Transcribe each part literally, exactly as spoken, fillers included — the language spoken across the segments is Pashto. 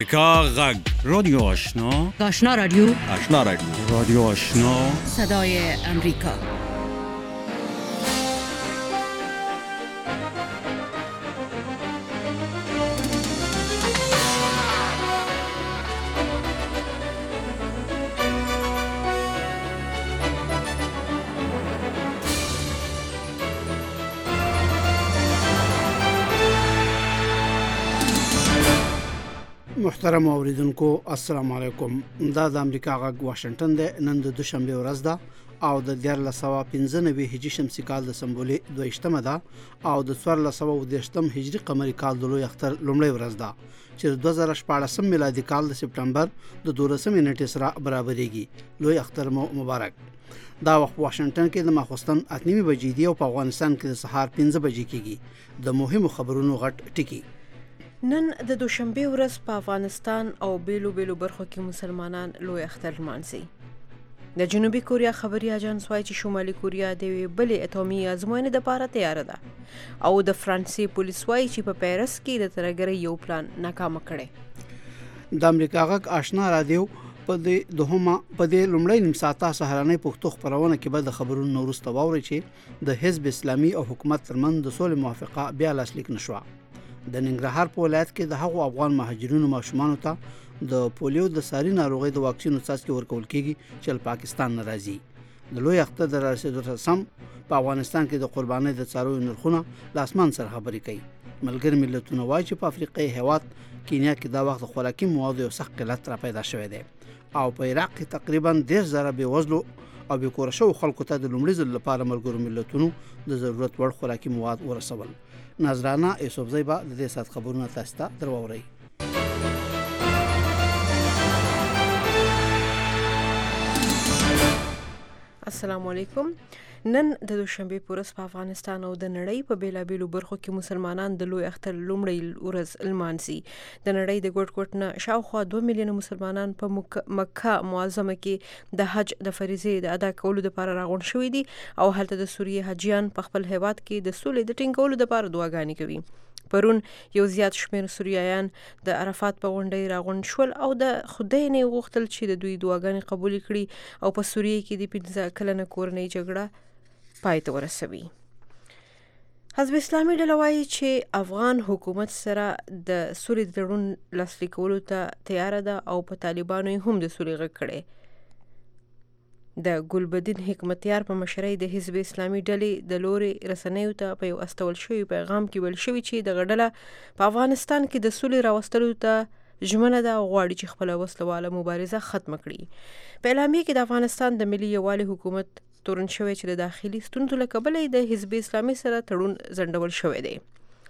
امریکا غږ رادیو آشنا آشنا رادیو آشنا رادیو رادیو آشنا صدای امریکا. محترم اوریدونکو السلام علیکم. دا د امریکا غږ واشنگټن د نن د دوشنبه ورځ ده او د دیارلس سوه پنځه نوي هجري شمسي کال د سمبولي دویشتمه ده او د څوارلس سوه اووه دېرشم هجري قمري کال د لوی اختر لومړۍ ورځ ده چې د دوه زره شپاړسم میلادي کال د سپټمبر د دولسمې نیټې سره برابرېږي. لوی اختر مو مبارک. دا وخت واشنگټن کې د ماخوستن اته نیمې بجې دی او په افغانستان کې د سهار پنځه بجې کېږي. د مهمو خبرونو غټ ټکی. نن د دوشنبه ورځ په افغانستان او بیلو بیلو برخو کې مسلمانان لوی اختر لمانځي. د جنوبي کوریا خبري اژانس وايي چې شمالي کوریا د بلې اټومي ازموینې لپاره تیار ده او د فرانسې پولیس وايي چې په پیرس کې د ترګرۍ یو پلان ناکام کړي. د امریکا غږ آشنا رادیو په دې دوهمه په دې لومړی نیم ساعته سهارنۍ پښتو خبرونه کې به د خبرونو نورسته واوري چې د حزب اسلامي او حکومت ترمن د سولې موافقه بیا لاسلیک نشوه. د ننګرهار په ولایت کې د هغو افغان مهاجرینو ماشومانو ته د پولیو د ساري ناروغۍ د واکسین څاڅکي ورکول کېږي چې له پاکستان نه راځي. د لوی اختر د رارسېدو سم په افغانستان کې د قربانۍ د څارویو نرخونه له اسمان سره خبرې کوي. ملګري ملتونه وایي چې په افریقایي هېواد کینیا کې دا وخت خوراکي موادو یو سخت قلت را پیدا شوی دی او په عراق کې تقریبا دېرش زره بېوزلو او بېکوره شوو خلکو ته د لومړي ځل لپاره ملګرو ملتونو د ضرورت وړ خوراکي مواد ورسول. نظرانه یوسفزۍ به د دې ساعت خبرونه تاسو ته درواوري. السلام علیکم. نن د دوشنبه پورس په افغانستان او د نړۍ په بیلابیلو برخو کې مسلمانان د لوی اختر لومړی ورځ لمانځي. د نړۍ د ګوټ ګوټ نه شاوخوا دوه میلیونه مسلمانان په مکه معظمه کې د حج د فریضې د ادا کولو لپاره راغونډ شوي دي او هلته د سوریې حاجیان په خپل هیواد کې د سولې د ټینګولو لپاره دعاګانې کوي. پرون یو زیات شمیر سوریایان د عرفات په غونډۍ راغونډ شول او د خدای نه غوښتل چې د دوی دعاګانې قبول کړي او په سوریې کې د پنځه کلنه کورنۍ جګړه پای ته ورسوي. حزب اسلامي ډله وایي چې افغان حکومت سره د سولې د تړون لاسلیک کولو ته تیار ده او په طالبانو هم د سولې غږ کړی. د ګلبدین حکمتیار په مشرۍ د حزب اسلامي ډلې د لوري رسنیو ته په یو استول شوي پیغام کې ویل شوي چې دغه ډله په افغانستان کې د سولې راوستلو ته ژمنه ده او غواړي چې خپله وسله مبارزه ختمه کړي. په اعلامیه کې د افغانستان د ملي یووالي حکومت تورن شوی چې د داخلي ستونزو له کبله د حزب اسلامي سره تړون ځنډول شوی دی.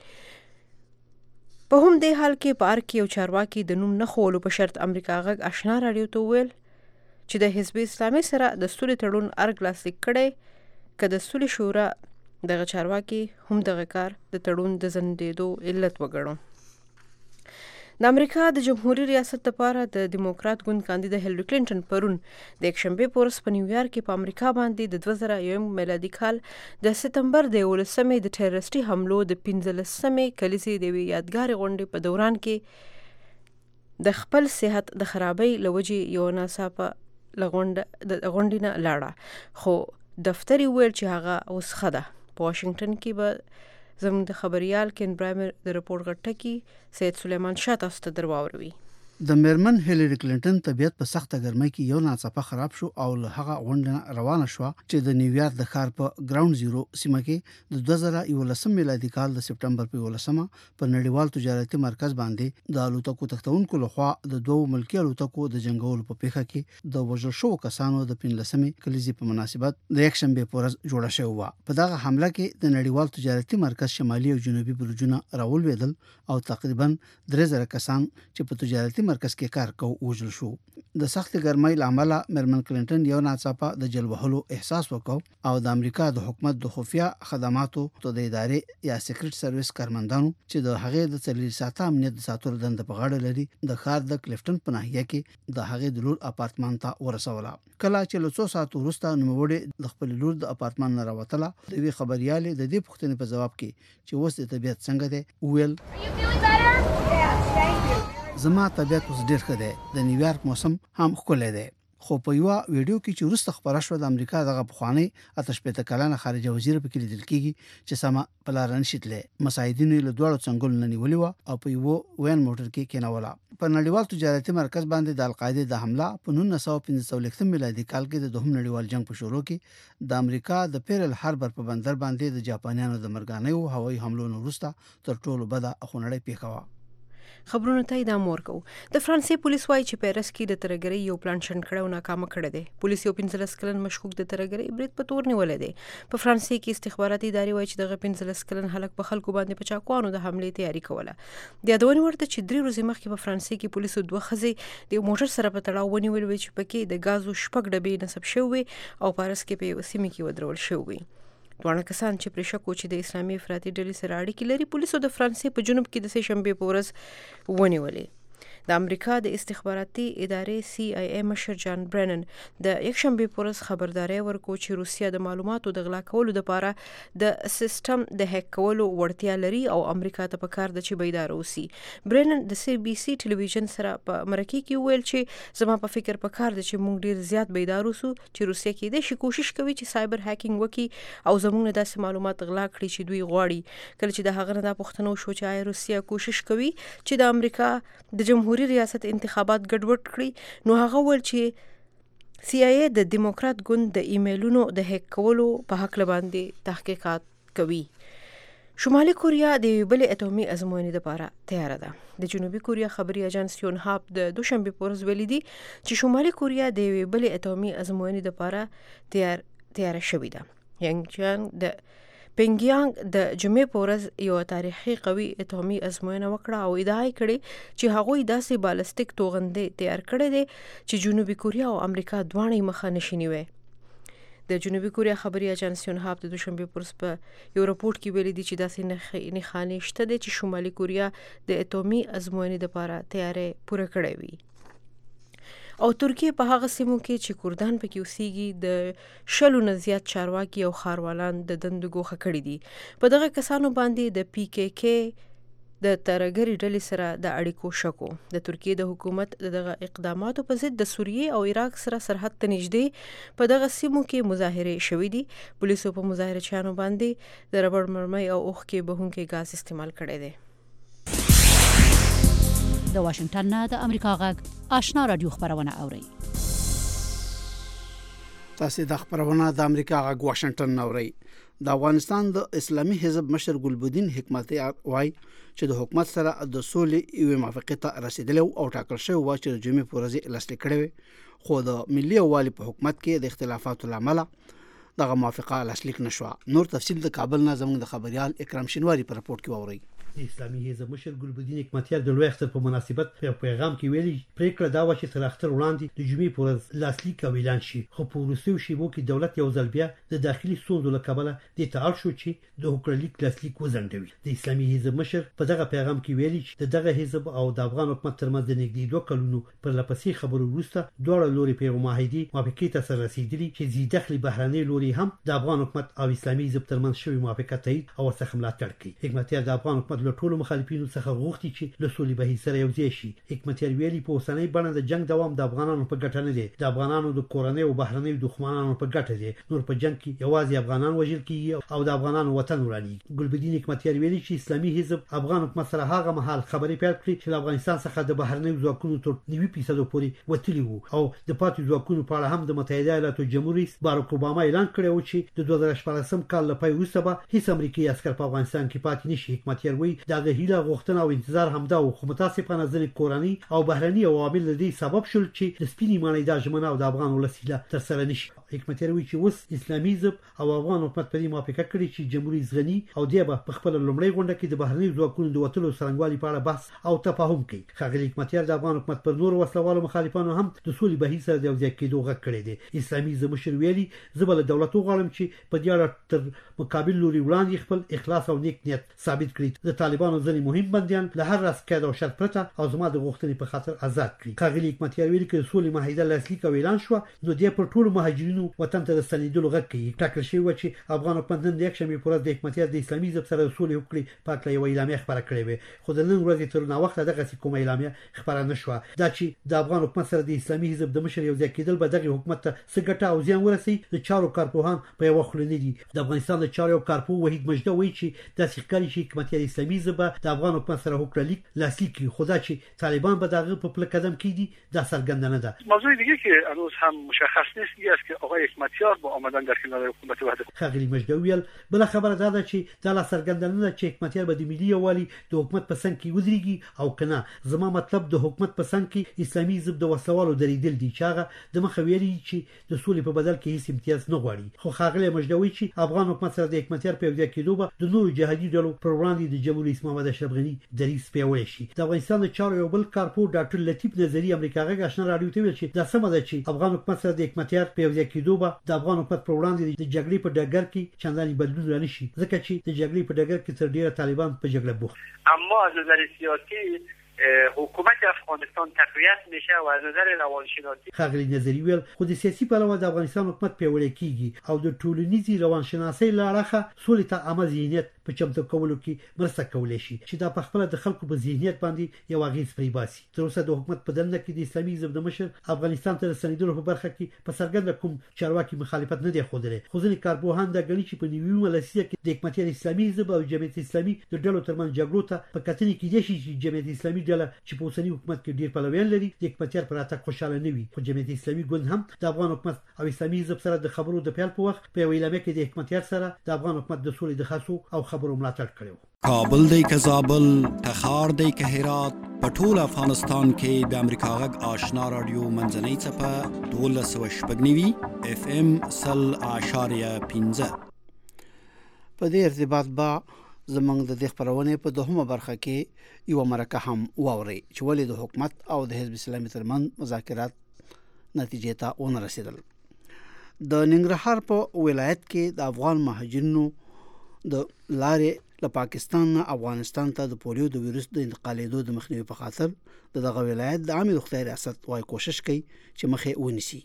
په هم دې حال کې په ارګ کې یو چارواکي د نوم نه ښوولو په شرط امریکا غږ آشنا راډیو ته وویل چې د حزب اسلامي سره د سولې تړون ارګ لاسلیک کړی که د سولې شورا دغه چارواکي هم دغه کار د تړون د ځنډېدو علت وګڼو. د امریکا د جمهوریت ریاست لپاره د دیموکرات ګوند کاندید هیلری کلینټن پرون د یکشنبې په ورځ په نیویارک کې په امریکا باندې د دوه زره یو میلادي کال د سپتمبر د یولسمې د ټیررسټي حملو د پنځلسمې کلیزې د یوې یادګارې غونډې په دوران کې د خپل صحت د خرابۍ له وجې یو ناڅاپه له غونډې نه لاړه، خو دفتر یې وویل چې هغه اوس ښه ده. په واشنګټن کې به زموږ د خبریال کین برایمر د رپورټ غټکی سید سلیمان شاه تاسو ته درواوروي. د میرمن هیلری کلینټن طبیعت په سخته ګرمۍ کې یو ناڅاپه خراب شو او له هغه غونډه روانه شو چې د نیویارک د ښار په ګراوند زیرو سیمه کې د دوه زره یولسم میلادي کال د سپټمبر په یولسمه په نړیوال تجارتي مرکز باندې د الوتکو تختونکو لخوا د دوو ملکی الوتکو د جنگولو په پیښه کې د وژل شوو کسانو د پنځلسمې کلیزې په مناسبت د یکشنبه په ورځ جوړه شوې وه. په دغه حمله کې د نړیوال تجارتي مرکز شمالي او جنوبي برجونه راولوېدل او تقریبا درې زره کسان چې په تجارتي مرکز کې کار کوي وژل شو. د سخت ګرمۍ لامل میرمن کلینټن یو ناڅاپه د جل وهلو احساس وکاو او د امریکا د حکومت د خفیه خدماتو ته د ادارې یا سیکریټ سرویس کارمندانو چې د هغې د څلور ساعته امنیت د ساتلو دنده په غاړه لري د ښار د کلیفټن په ناحیه کې د هغې د لور اپارتمان ته ورسوله. کله چې له څو ساعتو وروسته نوموړې د خپل لور د اپارتمان نه راوتله، د یوې خبریالې د دې پوښتنې په ځواب کې چې اوس د طبیعت څنګه دی وویل زما طبيعت اوس ډیر ښه دی د نیویارک موسم هم ښکلی دی خو په یو ویډیو کې چې وروسته خبره شوه د امریکا دغه پخوانی آتش پته کلانه خارجه وزیر په کې لیدل کېږي چې سما پلارن شتله مساعدینو له دوړو څنګهول نه نیولې و او په یو وین موټر کې کېناوله په نړیوال تجارتي مرکز باندې د القاعده د حمله په نولس سوه پنځه څلوېښت میلادي کال کې د دوهم نړیوال جنگ په شروع کې د امریکا د پیرل هاربر په بندر باندې د جاپانیانو د مرګانیو هوایي حملو وروسته تر ټولو بده خونړی پیښه خبرونه ته د امور کو د فرانسې پولیس وايي چې پیرس کې د ترګری یو پلان شن کړو ناکام کړی دی پولیس یو پنځلس کلن مشکوک د ترګری برید په تور نیولې دی په فرانسې کې استخباراتي ادارې وايي چې دغه پنځلس کلن هلک په خلکو باندې په چاقوانو د حمله تیاری کوله د یادونې ورته چې درې ورځې مخکې په فرانسې کې پولیسو دوه ښځې د موټر سره په تړاو ونیول چې پکې د غازو شپږ ډبې نصب شوی او پارس کې په سیمه کې ودرول شوی دوه کسان چې پر شک و چې د اسلامي افراطي ډلې سره اړیکې لري پولیسو د فرانسې په جنوب کې د سه شنبه په ورځ ونیولې د امریکا د استخباراتي ادارې سی آی ای مشر جان برنن د یک شنبه په ورځ خبرداري ورکړه چې روسیا د معلوماتو د غلا کولو لپاره د سیستم د هک کولو وړتیا لري او امریکا ته پکار د چې بیدار اوسي برنن د سی بي سي ټلویزیون سره په مرکه کې ویل چې زما په فکر پکار د چې موږ ډیر زیات بیدار اوسو چې روسیا کې د شي کوشش کوي چې سایبر هکینګ وکړي او زموږ د داسې معلومات غلا کړي چې دوی غواړي کله چې د هغه نه د پښتنو شو چې آی روسیا کوشش کوي چې د امریکا د جمهوریت ریاست انتخابات ګډوډ کړي نو هغه ول چې سی آی ای د دیموکرات ګوند د ایمیلونو د هک کولو په حق باندې تحقیقات کوي شمالي کوریا د بل اټومي ازموینې لپاره تیار ده د جنوبي کوریا خبري اژانس یونهاپ د دوشنبه په ورځ ویلي دي چې شمالي کوریا د بل اټومي ازموینې لپاره تیار تیار شوې ده یانګ د پنګیانګ د جمعې په ورځ یو تاریخي قوي اټومي ازموینه وکړه او ادعا کړې چې هغوی داسې بالستیک توغندې تیار کړې دي چې جنوبي کوریا او امریکا دواړه مخه نشي نیوي د جنوبي کوریا خبري اژانس یونهاپ د دوشنبه پر ورځ په یو راپورټ کې ویلي دي چې داسې نه خاني شته دي چې شمالي کوریا د اټومي ازموینې لپاره تیارې پوره کړې وي او ترکیه په هغه سیمو کې چې کردان پکې اوسېږي د شلو نه زیات چارواکي او خاروالان د دندو ګوښه کړي دي په دغه کسانو باندې د پی کې کې د ترګری ډلې سره د اړیکو شکو د ترکیه د حکومت دغه اقداماتو په ضد د سوریه او عراق سره سرحد ته نږدې په دغه سیمو کې مظاهره شوې دي پولیسو په مظاهرچیانو باندې د ربړ مرمۍ او اوښ کې بهونکي غاز استعمال کړي دي د واشنگټن نه د امریکا غږ آشنا رادیو خبرونه اوري تاسو د خبرونه د امریکا غږ واشنگټن نه اوري د افغانستان د اسلامي حزب مشر ګلبدین حکمتیار وای چې د حکومت سره د سولې یو موافقت رسیدلی او ټاکل شوی و چې د جمعې په ورځ لاسلیک کړي خو د ملي والي په حکومت کې د اختلافاتو لامل دغه موافقه لاسلیک نشو نور تفصیل د کابل نه زموږ د خبريال اکرام شینواری په رپورت کې ووري اسلامي حزب مشر ګلبدین حکمتیار د لوی اختر په مناسبت په پیغام کې ویلي پریکړه دا و چې تر اختر وړاندې د جمعې په ورځ لاسلیک او اعلان شي خو په وروستیو شیبو کې دولت یو ځل بیا د داخلي ستونزو له کبله د تعال شو چې د حکومت لاسلیک وزندوي د اسلامي حزب مشر په دغه پیغام کې ویلي چې دغه حزب او د افغان حکومت ترمنځ د نږدې دوه کلونو پر لپسې خبرو وروسته دواړه لوري په معاهدي موافقې ته سره رسیدلي چې زی داخلي بهرنۍ لوري هم د افغان حکومت او اسلامي حزب ترمنځ شوی موافقه تایید او څخه ملاتړ کوي حکمتیار د افغان حکومت له ټولو مخالفینو څخه غوښتي چې له سولې بهیر سره یو ځای شي حکمتیار ویلي په اوسنۍ بڼه د جنگ دوام د افغانانو په ګټه نه دی د افغانانو د کورنۍ او بهرنۍ دښمنانو په ګټه دی نور په جنگ کې یوازې افغانان وژل کیږي او د افغانانو وطن وراني ګلبدین حکمتیار ویلي چې اسلامي حزب افغان حکومت سره هغه مهال خبرې پیل کړې چې د افغانستان څخه د بهرنۍ ځواکونو تر نوي فیصد پورې وتلی وو او د پاتې ځواکونو په اړه هم د متحده ایالاتو جمهور رئیس باراک اوباما اعلان کړی و چې د دوه زره شپږم کال لپاره وروسته به هیڅ امریکایي عسکر په افغانستان کې پاتې نشي حکمتیار وایي دا د هیله غوښتنه او انتظار همدا و خو متاسفانه ځینې کورنۍ او بهرني عوامل د دې سبب شول چې د سپینې ماڼۍ د ژمنه او د افغان ولسیله تر سره نشي حکمتیار وایي چې اوس اسلامي حزب او افغان حکومت په دې موافقه کړې چې جمهور رئیس غني او دی په خپل لومړی غونډه کې د بهرني ځواکونو د وټلو څرنګوالي په اړه بحث او تفاهم کوي ښاغلي حکمتیار د افغان حکومت پر نور وسلوالو مخالفانو هم د سولې بهیر سره د ځای کېدو غږ کړی دی اسلامي حزب مشر ویلي زبل دولت غواړم چې په دې اړه تر مقابل لوري وړاندې خپل اخلاص او نیک نیت ثابت کړي د طالبانو ځینې مهم بنديان له هر راز کېد او شرط پرته او زما د غوښتنې په خاطر آزاد کړي ښاغلي حکمتیار ویلي چې سولې معاهده لاسلیک او اعلان شو نو د پر ټولو مهاجرینو مهاجرینو وطن ته رسیدلو غږ کوي. ټاکل شوی و چې افغان حکومت نن د یک شنبه پر ورځ د حکومتیار د اسلامي حزب سره رسول وکړي په اړه یو اعلامیه خبره کړې وه، خو د نن ورځې تر نو وخت دغه کومه اعلامیه خبره نشوه. دا چې د افغان حکومت سره د اسلامي حزب د مشر یو ځای کېدل به دغه حکومت ته څه ګټه او زیان ورسي د چارو کارپوهان په یو خل نه دي. د افغانستان د چارو کارپو وحید مجده وایي چې د سیکاري چې حکومتیار اسلامي حزب د افغان حکومت سره وکړل لاسلیک کړي، خو دا چې طالبان به دغه په پله قدم کېدي دا څرګند نه ده. موضوع دیگه که هنوز هم مشخص نیست دیگه است که آقای حکمتیار با آمدن در کنار حکومت وحدت خغلی مجده ویل بل خبره ده چې دا لا څرګند نه ده چې حکمتیار به د ملي یووالي د حکومت په څنګ کې ودرېږي او کنه. زما مطلب د حکومت په څنګ کې اسلامي حزب د وسوالو درېدل دي چې هغه د مخه ویلي چې د سولې په بدل کې هیڅ امتیاز نه غواړي. خو خغلی مجده وی چې افغان حکومت سره د حکمتیار په یوځای کېدو به د نورو جهادي ډلو پر وړاندې د جمهوریت اسلامي محمد اشرف غني دریځ پیاوړی شي. د افغانستان د چارو یو بل کارپو ډاکټر لطیف نظری امریکا غږ آشنا رادیو ته ویل چې دا سم ده چې افغان حکومت سره د حکمتیار په یوځای کېدو به د افغان حکومت پر وړاندې د جګړې په ډګر کې چنداني بدلون رانه شي، ځکه چې د جګړې په ډګر کې تر ډیره طالبان په جګړه بوخت. اما از نظر سیاسی حکومت افغانستان تقویت میشه و از نظر روانشناسی خغلی نظری ویل خو د سیاسي پلوه د افغانستان حکومت پیاوړی کیږي او د ټولنیزي روانشناسي لارښه سولې ته عامه ذهنیت په چمتو کولو کې مرسته کولای شي چې دا په خپل د خلکو په ذهنیت باندې یو اغیز پرې باسي. تر اوسه د حکومت په دنده کې د اسلامي حزب د مشر افغانستان ته رسیدلو په برخه کې په سرګند کوم چارواکي مخالفت نه دی خوده. خو ځینې کارپوهان د غني چې په نیویو ملسیه کې د حکومتیار اسلامي حزب او جمعیت اسلامي د ډلو ترمن جګړو ته په کتنې کې دي چې جمعیت اسلامي ډله چې په اوسنی حکومت کې ډیر پلویان لري د حکومتیار پر اته خوشاله نه وي. خو جمعیت اسلامي ګوند هم د افغان حکومت او اسلامي حزب سره د خبرو د پیل په وخت په ویلامه کې د حکومتیار سره د افغان حکومت د سولې د خاصو او خبرو ملاتړ کړو. کابل دی که زابل، تخار دی که هرات، په ټول افغانستان کې د امریکا غږ آشنا رادیو منځنۍ څپه دولس سوه شپږ نوي اف ام سل اعشاریه پنځه. په دې ارتباط با زمونږ د دې خبرونه په دوهمه برخه کې یو مرکه هم واوري چې ولې د حکومت او د حزب اسلامي ترمن مذاکرات نتیجې ته ونه رسیدل. د ننګرهار په ولایت کې د افغان مهاجرینو د لارې له پاکستان نه افغانستان ته د پولیو د ویروس د انتقالېدو د مخنیوي په خاطر د دغه ولایت د عامه روغتیا ریاست وايي کوشش کوي چې مخه ونیسي.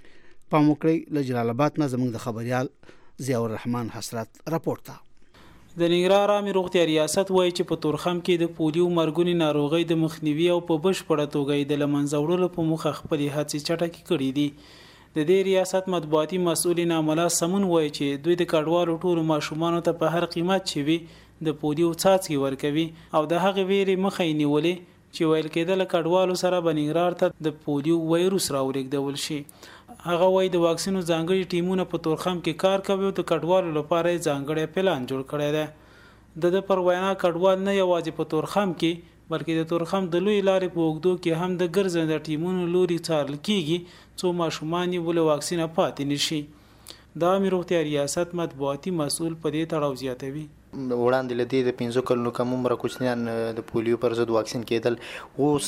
په موکړی له جلال آباد نه زموږ د خبريال ضیاء الرحمن حسرت راپورټ تا. د ننګرهار عامه روغتیا ریاست وايي چې په تورخم کې د پولیو مرګونی ناروغي د مخنیوي او په بشپړه توګه د لمنځه وړلو په مخه خپل هڅې چټکې کړې دي. د دې ریاست مطبوعاتي مسؤلین عمله سمون وایي چې دوی د کډوالو ټولو ماشومانو ته په هر قیمت چې وي د پولیو څاڅکي ورکوي او د هغه ویرې مخه یې نیولې چې ویل کېدل کډوالو سره بنګرار ته د پولیو وایروس راولېږدول شي. هغه وایي د واکسینو ځانګړي ټیمونه په تورخم کې کار کوي او د کډوالو لپاره ځانګړی پلان جوړ کړی دی. د د پر وینا کډوال نه یوازې په تورخم کې بلکې د تورخم د لوی لارې په اوږدو کې هم د ګرځنده ټیمونو لوري څارل کیږي څو ماشومان یې ول واکسینه پاتې نشي. د عامه روغتیا ریاست مطبوعاتي مسؤل په دې تړاو زیاتوي وړاندې لدې د پنځه کلونو کم عمر کوچنیان د پولیو پر ضد واکسین کېدل، اوس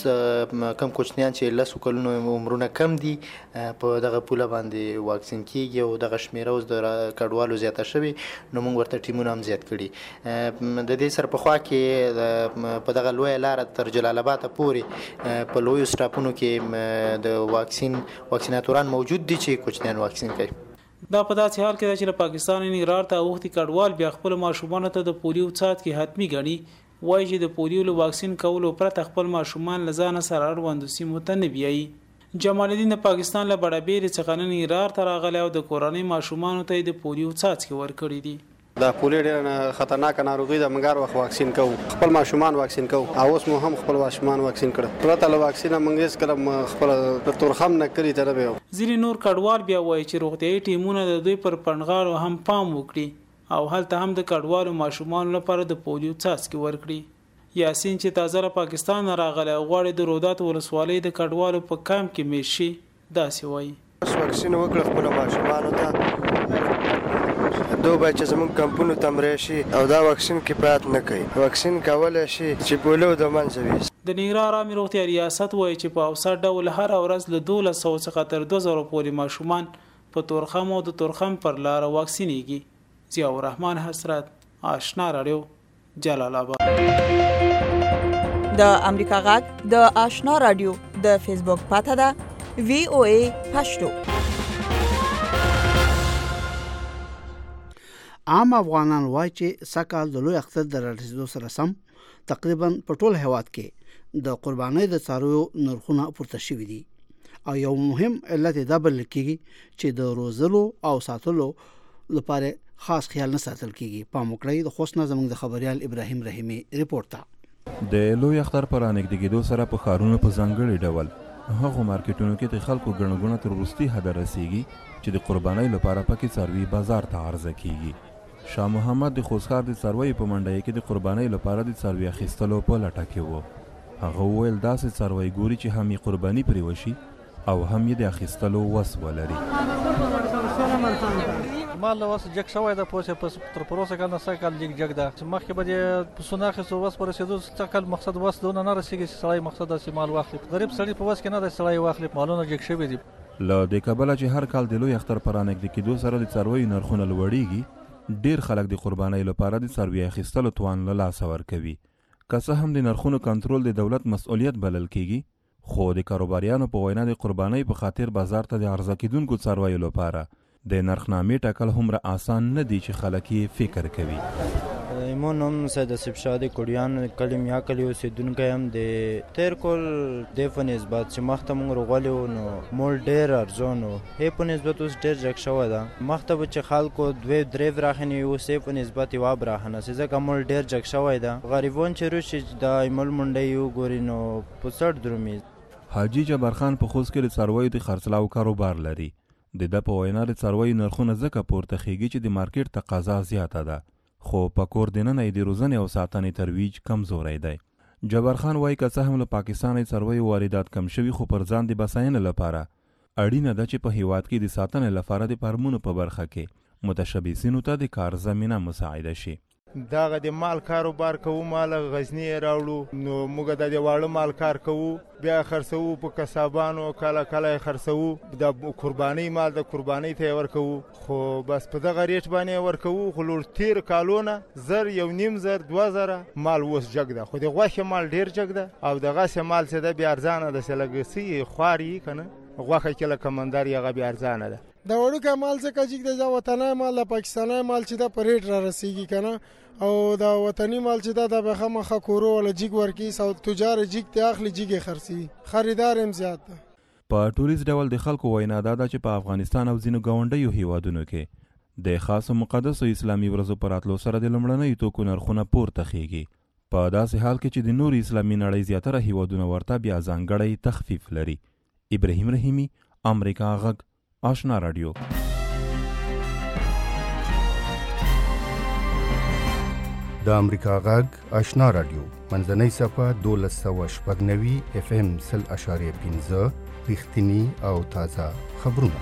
کم کوچنیان چې لس کلونو عمرونه کم دي په دغه پوله باندې واکسین کیږي او دغه شمیره اوس د کډوالو زیاته شوی نو موږ ورته ټیمونه هم زیات کړي. د دې سره په خوا کې په دغه لوی لار تر جلال آباد پورې په لوی سټاپونو کې د واکسین واکسیناتوران موجود دي چې کوچنیان واکسین کوي. دا په داسې حال کې ده چې له پاکستان ننګرهار ته اوښتي کډوال بیا خپل ماشومان ته د پولیو څاڅکي حتمی ګڼي. وایي چې د پولیو له واکسین کولو پرته خپل ماشومان له ځانه سره اړوندو سیمو ته نه بیایي. جمال الدین د پاکستان له بډابېرې څخه ننګرهار ته راغلی او د کورنۍ ماشومانو ته د پولیو څاڅکي ورکړي دي. دا پولیو ډېره خطرناکه ناروغي ده، موږ هر وخت واکسین کوو، خپل ماشومان واکسین کوو او اوس مو هم خپل ماشومان واکسین کړه. پرته له واکسینه موږ هېڅکله خپل د تورخم نه کلي ته نه بیایو. ځینې نور کډوال بیا وایي چې روغتیایي ټیمونه د دوی پر پنډغاړو هم پام وکړي او هلته هم د کډوالو ماشومانو لپاره د پولیو څاڅکي ورکړي. یاسین چې تازه له پاکستان نه راغلی او غواړي د رودات ولسوالۍ د کډوالو په کامپ کې میشت شي داسې وایي. واکسین وکړه خپلو ماشومانو ته دو باید چې زموږ کمپونو ته مړی شي او دا واکسین کفایت نه کوي. واکسین کولی شي چې پولیو د منځه ویستي. د ننګرهار عامه روغتیا ریاست وایي چې په اوسط ډول هر ورځ له دولس سوه څخه تر دوه زره پورې ماشومان په تورخم او د تورخم پر لاره واکسینېږي. ضیاء الرحمن حسرت، آشنا رادیو، جلال آباد. د امریکا غږ د آشنا رادیو د فیسبوک پاته ده وی او ای پښتو. عام افغانان وایي چې سکهال د لوی اختر د رارسېدو سره سم تقریبا په ټول هیواد کې د قربانۍ د څارویو نرخونه پورته شوي دي او یو مهم علت دا بلل کېږي چې د روزلو او ساتلو لپاره خاص خیال نه ساتل کېږي. پام وکړئ د خوست نه زموږ د خبريال ابراهیم رحیمي ریپورت ته. د لوی اختر پر انګدګیدو سره په ښارونو په ځانګړي ډول هغو مارکیټونو کې د خلکو ګڼه ګوڼه تر وروستي حده رسیږي چې د قربانۍ لپاره پکې څاروي بازار ته عرضه کیږي. شاه محمد د خوست ښار د څارویو په منډه کې د قربانۍ لپاره د څاروي اخیستلو په لټه کې و. هغه وویل داسې څاروی ګوري چې هم یې قرباني پرې وشي او هم یې د اخیستلو وس ولري. مال له وس جګ شوی ده، پوسې په تر پروسه کال نه سږ کال جګ جګ ده. مخکې به د پسونه اخیستو وس په رسېدو سږ کال مقصد وس دونه نه رسېږي چې سړی مقصد داسې مال واخلي. غریب سړي په وس کې نه ده سړی واخلي، مالونه جګ شوي دي. له دې کبله چې هر کال د لوی اختر پر رانږدې کېدو سره د څارویو نرخونه لوړېږي، ډېر خلک د قربانۍ لپاره د څاروي اخیستلو توان له لاسه ورکوي. که څه هم د نرخونو کنټرول د دولت مسؤلیت بلل کېږي، خو د کاروباریانو په وینا د قربانۍ په خاطر بازار ته د عرضه کېدونکو څارویو لپاره د نرخنامې ټاکل هومره آسان نه دي چې خلک یې فکر کوي. ایمون هم سید اسیب شاه د کوډیان کلي میا کلي اوسېدونکی هم د تېر کال دې په نسبت چې مخته موږ روغلي وو نو مول ډېر ارزان وو. هې په نسبت اوس ډېر جګ شوی ده. مخته به چې خلکو دوې درې براخنې وي، اوس یې په نسبت یوه براخنه سي، ځکه مول ډېر جګ شوی ده. غریبان چې روشي د ایمل منډۍ وګوري نو په څټ درومي. حاجي جبار خان په خوست کې د څارویو د خرڅلاو کاروبار لري. د ده په وینا د څارویو نرخونه ځکه پورته خیږي چې د مارکیټ تقاضا زیاته ده، خو په کور دننه یې د روزنې او ساتنې ترویج کمزوری دی. جبار خان وایي که څه هم له پاکستانه څارویو واردات کم شوي، خو پر ځان د بساینې لپاره اړینه ده چې په هیواد کې د ساتنې لپاره د فارمونو په برخه کې متشبثینو ته د کار زمینه مساعده شي. دغه د مال کاروبار کوو، مال غزنی راوړو، نو موږ د واړه مال کار کوو، بیا خرڅوو په کسابانو، کله کله خرڅوو د قربانۍ مال د قربانۍ ته ورکوو، خو بس په دغه ریټ باندې ورکوو. خو لور تیر کالونه زر یو نیم زر دوه زره مال اوس جګ ده، خو د غوښې مال ډیر جګ ده او دغسې مال چې ده بیا ارزانه ده، چې لږ څه خوار یي که نه غوښه کې لکه مندر یې هغه بیا ارزانه ده. د وړوکی مال ځکه جګ دی، دا وطنی مال د پاکستانی مال چې ده په ریټ را رسېږي که نه، او دا وطني مال چې دا د بخمخه کورو ولا جګ ورکی سو تجار جګ ته اخلي جګ خرڅي، خریدار هم زیات ده. په ټولیز ډول د خلکو وینا دا ده چې په افغانستان او ځینو ګاونډیو هیوادونو کې د خاصو مقدسو اسلامي ورځو په راتلو سره د لومړنیو توکو نرخونه پورته خیږي، په داسې حال کې چې د نورو اسلامي نړۍ زیاتره هیوادونه ورته بیا ځانګړی تخفیف لري. ابراهیم رحیمي، امریکا غږ، آشنا رادیو. د امریکا غږ آشنا رادیو منځنۍ صفحه دولس سوه شپږ نوي اف ام سل اشاریه پنځه رښتیني او تازه خبرونه.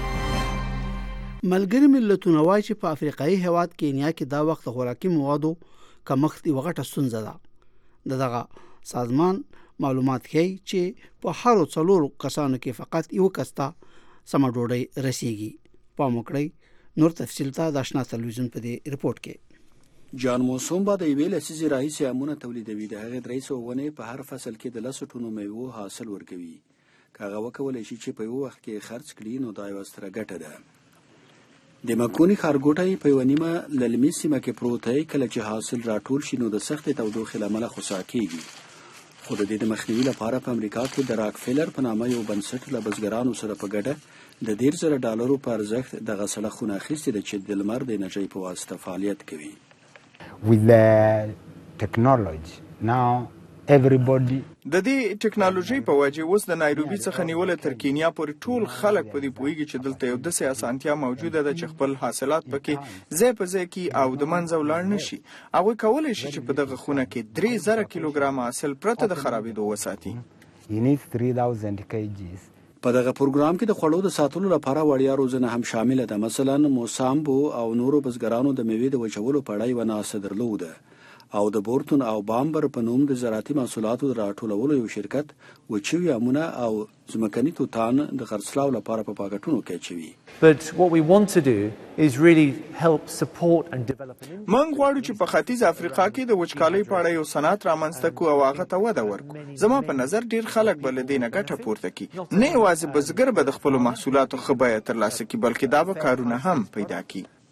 ملګري ملتونه وایي چې په افریقایي هیواد کینیا کې دا وخت خوراکي موادو کمښت یوه غټه ستونزه ده. دغه سازمان معلومات ښیي چې په هرو څلورو کسانو کې فقط یو کس ته سمه ډوډۍ رسیږي. پام وکړئ. نور تفصیل ته د آشنا تلویزیون په دې رپورټ کې. جان موسوم به د یوې لسیزې راهیسې امونه تولیدوي. د هغې درې سوه ونې په هر فصل کې د لسو ټنو میوو حاصل ورکوي. که هغه وکولی شي چې په یو وخت کې خرڅ کړي نو دا یوه ستره ګټه ده. د مکوني ښارګوټی په یوه نیمه للمي سیمه کې پروت دی. کله چې حاصل راټول شي نو د سختې تودوخې له امله خوسا کېږي. خو د دې د مخنیوي لپاره په امریکا کې د راکفیلر په نامه یو بنسټ له بزګرانو سره په ګډه د ډېر زره ډالرو په ارزښت دغه سړه خونه اخیستې ده چې د لمر د انرژۍ په واسطه فعالیت کوي. With the technology now everybody د دې ټکنالوژي په وجه اوس د نایروبي څخه نیولې تر کینیا پورې ټول خلک په دې پوهیږي چې دلته یو داسې اسانتیا موجوده ده چې خپل حاصلات پکې ځای په ځای کې او د منځه ولاړ نه شي. هغوی کولی شي چې په دغه خونه کې درې زره کیلوګرام حاصل پرته د خرابېدو وساتي. You need three thousand kilograms. په دغه پروګرام کې د خوړو د ساتلو لپاره وړیا روزنه هم شامله ده. مثلا موسامبو او نورو بزګرانو د میوې د وچولو په اړه یوه ناسه درلوده او د بورتون او بامبر په نوم د زراعتي محصولاتو د راټولولو یو شرکت وچوي امونه او ځمکني توتان د خرڅلاو لپاره په پاکټونو کې اچوي. But what we want to do is really help support and develop an industry. موږ غواړو چې په ختیځ افریقا کې د وچکالۍ په اړه یو صنعت رامنځته کړو او هغه ته وده ورکړو. زما په نظر ډیر خلک به له دې نه ګټه پورته کړي. نه یوازې بزګر به د خپلو محصولاتو ښه بیه ترلاسه کړي بلکې دا به کارونه هم پیدا کړي.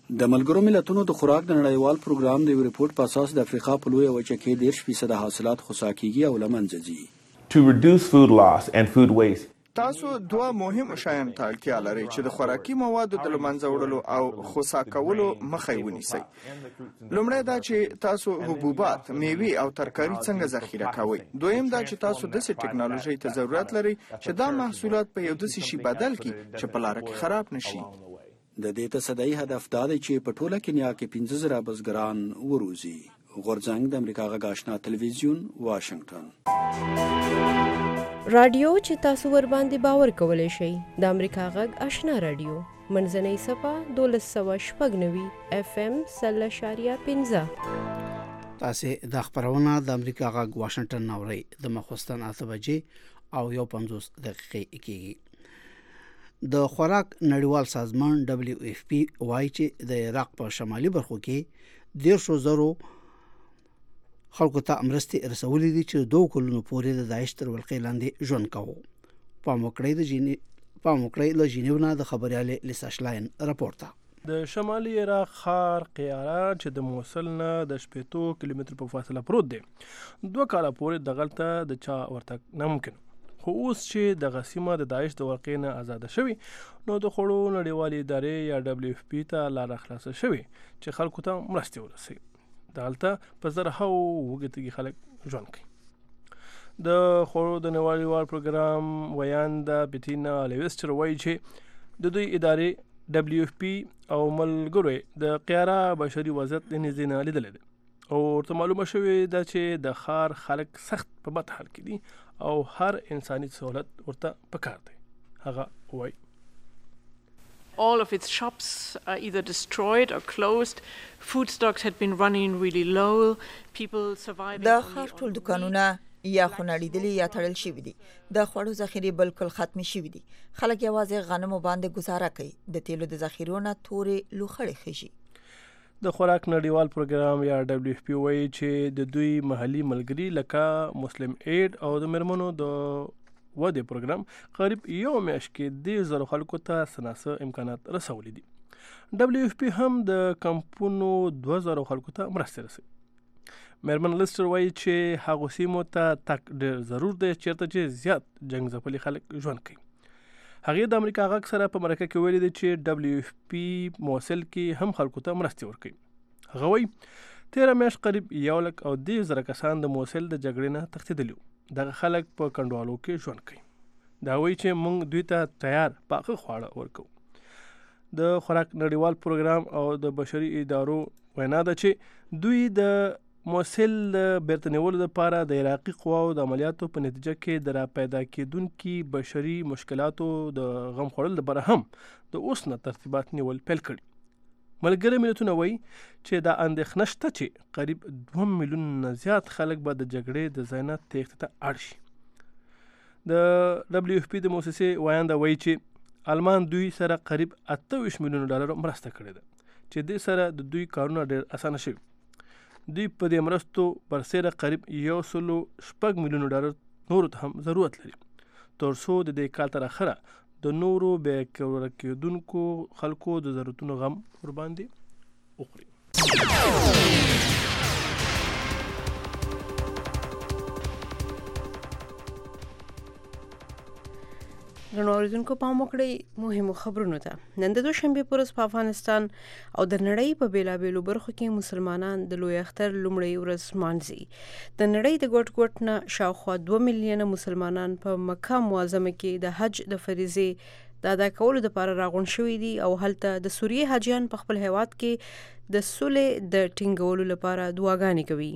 د ملګرو ملتونو د خوراک د نړیوال پروګرام د یو ریپورت په اساس د افریقا په لویه وچه کې دېرش فیصد حاصلات خوسا کیږي او له منځه ځي. To reduce food loss and food waste. تاسو دوه مهم شیان ته اړتیا لرئ چې د خوراکي موادو د له منځه وړلو او خوسا کولو مخه یې ونیسئ. لومړی دا چې تاسو حبوبات، میوې او ترکاري څنګه ذخیره کوئ. دویم دا چې تاسو داسې ټکنالوژۍ ته ضرورت لرئ چې دا محصولات په یو داسې شي بدل کړي چې په لاره کې خراب نشي. د دې تصدۍ هدف دا دی چې په ټوله کینیا کې پنځه زره بزګران وروزي. غورځنګ د امریکا غږ آشنا تلویزیون واشنگټن. رادیو چې تاسو ور باندې باور کولای شئ د امریکا غږ آشنا رادیو منځنۍ صفه دولس سوه شپږ نوي اف ام سل اشاریه پنځه. تاسو د خبرونه د امریکا غږ واشنگټن نوري د مخوستن اته بجې او یو پنځوس دقیقې کېږي. د خوراک نړیوال سازمان دبليو اف پی وايي چې د عراق په شمالي برخو کې دیرشو زرو خلکو ته مرستې رسولې دي چې دوه کلونو پورې د داعش تر ولقې لاندې ژوند کاوه. په موکړې د جینی په موکړې له جنیو د خبرياله لیسا شلاین راپورته. د شمالي عراق ښار قیاره چې د موصل نه د شپېتو کیلومتر په فاصله پروت دی دوه کاله پورې دغلته د چا ورتګ ناممکن. خو اوس چې د غسیمه د داعش د ورقې نه آزاده شوي نو د خوړو نړیوالې ادارې یا دبليو اف پی ته لاره خلاصه شوي چې خلکو ته مرستې ورسوي. دلته په زرهاو وږي تږي خلک ژوند کوي. د خوړو د نړیوال پروګرام ویانده بیتینا لیویسټر وایي چې د دوی ادارې دبليو اف پی او ملګرو د قیاره بشري وضعیت د نږدې نه لیدلی دی او ورته معلومه شوې ده چې د ښار خلک سخت په بد حال کې دي او هر انساني سہولت ورته پکار دی. هغه وایي all of its shops are either destroyed or closed. Food stocks had been running really low. People surviving. د ښار ټول دکانونه یا خونړېدلي یا تړل شوي دي. د خوړو ذخیرې بالکل ختمې شوي دي. خلک یوازې غنمو باندې گزاره کوي. د تیلو د ذخیرو نه تورې لوخړې خېږي. د خوراک نړیوال پروګرام یا دبليو اف پی وایي چې د دوی محلي ملګري لکه مسلم اید او د مرمنو د ودې پروګرام قریب یو میاشت کې د زرو خلکو ته سناسه امکانات رسولي دي. دبليو اف پی هم د کمپونو دوه زرو خلکو ته مرسته رسوي. مرمن لسټر وایي چې هغه سیمو ته تک ډېر ضرور دی چیرته چې زیات جنگ ځپلي خلک ژوند کوي. هغه د امریکا غږ سره په مرکه کې ویلي دي چې دبليو اف پی موصل کې هم خلکو ته مرستې ورکوي. هغه وایي تیره میاشت قریب یو لک او دېرش زره کسان د موصل د جګړې نه تښتېدلي وو. دغه خلک په کنډوالو کې ژوند کوي. دا وایي چې موږ دوی ته تیار پاخه خواړه ورکوو. د خوراک نړیوال پروګرام او د بشري ادارو وینا ده چې دوی د موصل بیرته نیولو لپاره د عراقي قواو د عملیاتو په نتیجه کې د را پیدا کېدونکي بشري مشکلاتو د غم خوړل لپاره هم د اوس نه ترتیبات نیول پیل کړي. ملګري ملتونه وایي چې دا اندېښنه شته چې قریب دوه میلیون نه زیات خلک به د جګړې د ځای نه تېښتې ته اړ شي. د دبليو اف پی د موسسې ویانده وایي چې آلمان دوی سره قریب اته ویشت میلیونه ډالر مرسته کړې ده چې دې سره د دوی کارونه ډېر اسانه شوي. دوی په دې مرستو برسېره قریب یو سلو شپږ میلیونو ډالر نورو ته هم ضرورت لري تر څو د دې کال تر اخره د نورو بې کور کېدونکو خلکو د ضرورتونو غم ورباندې وخوري. نن اوریدونکو پام وکړئ مهمو خبرونو ته. نن د دوشنبې په ورځ په افغانستان او د نړۍ په بیلابیلو برخو کې مسلمانان د لوی اختر لومړۍ ورځ لمانځي. د نړۍ د ګوټ ګوټ نه شاوخوا دوه میلیونه مسلمانان په مکه معظمه کې د حج د فریضې د ادا کولو لپاره راغونډ شوي دي او هلته د سوریې حاجیان په خپل هیواد کې د سولې د ټینګولو لپاره دعاګانې کوي.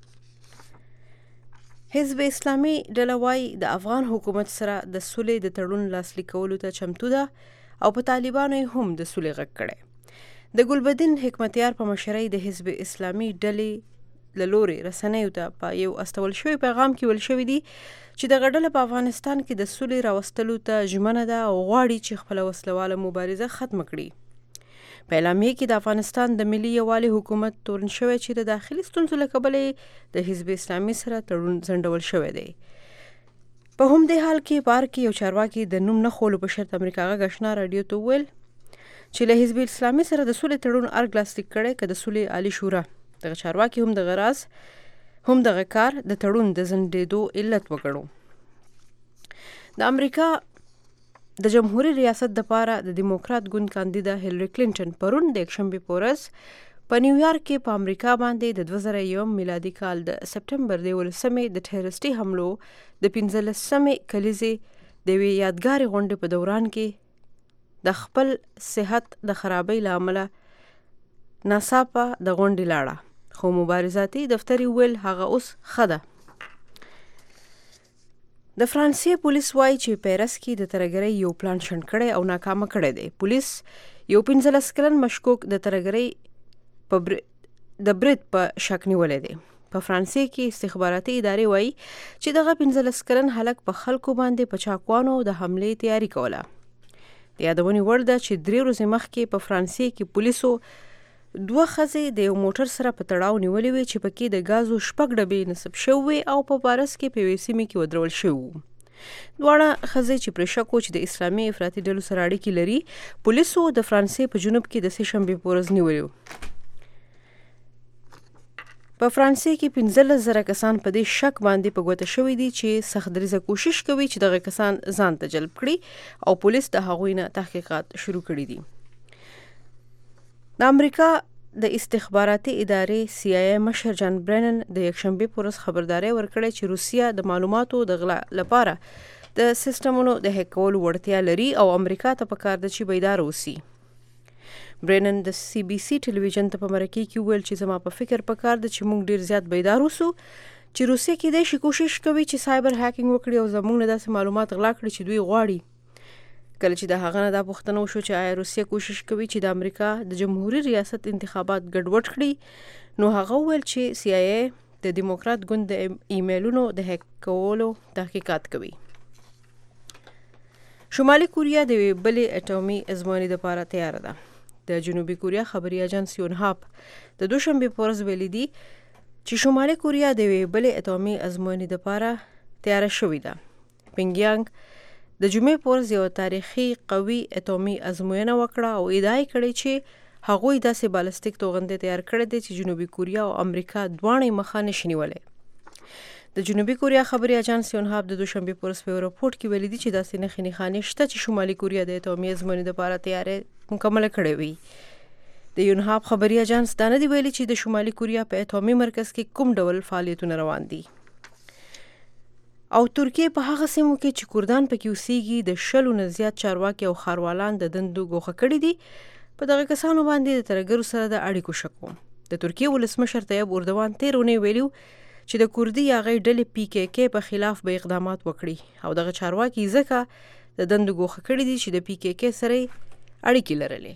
حزب اسلامي ډله وايي د افغان حکومت سره د سولې د تړون لاسلیک کولو ته چمتو ده او په طالبانو هم د سولې غږ کړی. د ګلبدین حکمتیار په مشرۍ د حزب اسلامي ډلې له لوري رسنیو ته په یو استول شوی پیغام کې ویل شوی دی چې دغه ډله په افغانستان کې د سولې راوستلو ته ژمنه ده او غواړي چې خپله وسلواله مبارزه ختمه کړي. په اعلامیه کې د افغانستان د ملي یووالي حکومت تورن شوی چې د داخلي ستونزو له کبله د حزب اسلامي سره تړون ځنډول شوی دی. په همدې حال کې بار کې یو چارواکي د نوم نه خولو په شرط امریکا غږ آشنا راډیو ته وویل چې له حزب اسلامي سره د سولې تړون ارګ لاسلیک کړی که د سولې عالی شورا. دغه چارواکي هم دغه راز هم دغه کار د تړون د ځنډېدو علت وګڼو. د امریکا د جمهوریت ریاست دپاره د دیموکرات ګوند کاندیده هیلری کلینټن پرون د یکشنبې په ورځ په نیویارک کې په امریکا باندې د دوه زره یو میلادي کال د سپټمبر د یولسمې د ټیررستي حملو د پنځلسمې کلیزې د یوې یادګارې غونډې په دوران کې د خپل صحت د خرابۍ له امله ناڅاپه د غونډې لاړه، خو مبارزاتي دفتر یې ویل هغه اوس ښه ده. د فرانسې پولیس وایي چې پیرس کې د ترهګرۍ یو پلان شنډ کړی او ناکامه کړی دی. پولیس یو پنځلس کلن مشکوک د ترهګرۍ په بر... د برید په شک نیولی دی. په فرانسې کې استخباراتي ادارې وایي چې دغه پنځلس کلن هلک په خلکو باندې په چاقوانو د حملې تیاری کوله. د یادونې وړ ده چې درې ورځې مخکې په فرانسې کې پولیسو دوه ښځې د یو موټر سره په تړاو نیولې وې چې پکې د ګازو شپږ ډبې نصب شوې او په پارس کې په یوې سیمې کې ودرول شوي وو. دواړه ښځې چې پرې شک و چې د اسلامي افراطي ډلو سره اړیکې لري، پولیسو د فرانسې په جنوب کې د سې شنبې په ورځ نیولې وو. په فرانسې کې پنځلس زره کسان په دې شک باندې په ګوته شوي دي چې سخت دریځه کوشش کوي چې دغه کسان ځان ته جلب کړي او پولیس د هغوی نه تحقیقات شروع کړي دي. د امریکا د استخباراتي ادارې سی آی ای مشر جان برینن د یکشنبې په ورځ خبرداری ورکړی چې روسیه د معلوماتو د غلا لپاره د سیسټمونو د هیک کولو وړتیا لري او امریکا ته پکار ده چې بیدار اوسي. برینن د سی بي سي ټلویزیون ته په مرکې کې ویل چې زما په فکر پکار ده چې موږ ډیر زیات بیدار اوسو چې روسیه کېدای شي کوشش کوي چې سایبر هیکینګ وکړي او زموږ نه داسې معلومات غلا کړي چې دوی غواړي. کله چې د هغه نه دا پوښتنه وشو چې آیا روسیه کوشش کوي چې د امریکا د جمهوریت ریاست انتخابات ګډوډ کړي، نو هغه ویل چې سی آی ای د دیموکرات ګوند د ایمیلونو د هیک کولو تحقیقات کوي. شمالي کوریا د یوې بلې اټومي ازموینې دپاره تیاره ده. د جنوبي کوریا خبري اژانس یونهاپ د دوشنبې په ورځ ویلي دي چې شمالي کوریا د یوې بلې اټومي ازموینې دپاره تیاره شوې ده. پینګیانګ د جمعې په ورځ یوه تاریخي قوي اټومي ازموینه وکړه او ادعا یې کړې چې هغوی داسې بالستیک توغندۍ تیار کړی دی چې جنوبي کوریا او امریکا دواړه یې مخه نشي نیولی. د جنوبي کوریا خبري اژانس یونهاپ د دوشنبې په ورځ په یو راپورټ کې ویلي دي چې داسې نښې نښانې شته چې شمالي کوریا د اټومي ازموینې دپاره تیارې مکمله کړې وي. د یونهاپ خبري اژانس دا نه دی ویلي چې د شمالي کوریا په اټومي مرکز کې کوم ډول فعالیتونه روان دي. او ترکیه په هغه سیمو کې چې کردان پکې اوسیږي د شلو نه زیات چارواکي او ښاروالان د دندو ګوښه کړي دي. په دغه کسانو باندې د ترهګرو سره د اړیکو شک و. د ترکیه ولسمشر طیب اردوان تېر اونۍ ویلي چې د کردي یاغۍ ډلې پی کې کې په خلاف به اقدامات وکړي او دغه چارواکي ځکه د دندو ګوښه کړي دي چې د پی کې کې سره اړیکې لرلې.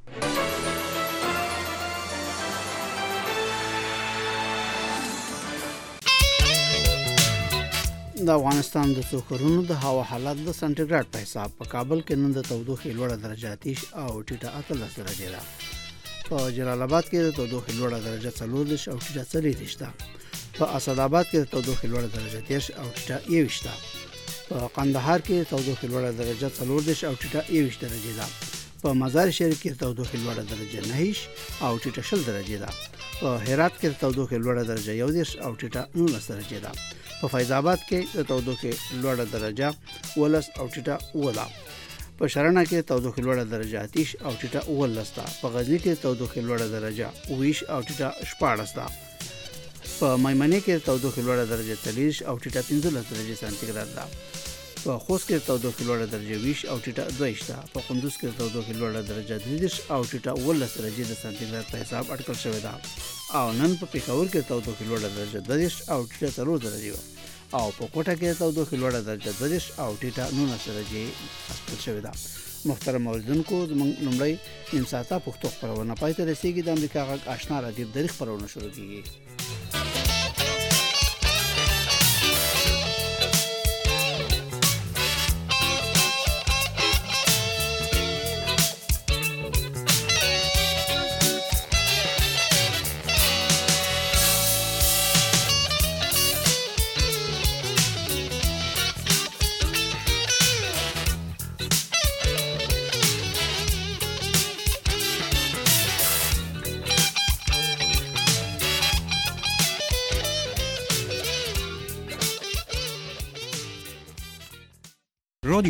د افغانستان د څو ښارونو د هوا حالت د سنټیګریډ په حساب په کابل کې نن د تودوخې لوړه درجه اتیش او ټیټه اتلس درجې ده. په جلال آباد کې د تودوخې لوړه درجه څلوردېرش او ټیټه څلېرویشت ده. په اسداباد کې د تودوخې لوړه درجه دېرش او ټیټه یوویشت ده. په قندهار کې د تودوخې لوړه درجه څلوردېرش او ټیټه یوویشت درجې ده. په مزار شریف کې د تودوخې لوړه درجه نهه او ټیټه شل درجې ده. په هرات کې د تودوخې لوړه درجه یو دېرش او ټیټه نولس درجې ده. په فیض آباد کې د تودوخې لوړه درجه ولس او ټیټه اووه ده. په شرنه کې د تودوخې لوړه درجه اتیش او ټیټه اوولس ده. په غزني کې د تودوخې لوړه درجه اوویشت او ټیټه شپاړس ده. په میمنې کې د تودوخې لوړه درجه څلېرویشت او ټیټه پنځلس درجې سانتیګریډ ده. په خوست کې د تودوخې لوړه درجه ویشت او ټیټه دوه ویشت ده. په کندوز کې د تودوخې لوړه درجه درې دېرش او ټیټه اوولس درجې د سانتیګریډ په حساب اټکل شوې ده. او نن په پېښور کې د تودوخې لوړه درجه دوه دېرش او ټیټه څلور درجې وه. او په کوټه کې د تودوخې لوړه درجه دوه دېرش او ټیټه نولس درجې اټکل شوې ده. محترم اوریدونکو، زموږ لومړی نیم ساعته پښتو خپرونه پای ته رسېږي. د امریکا غږ آشنا رادیو درې خپرونه شروع کېږي.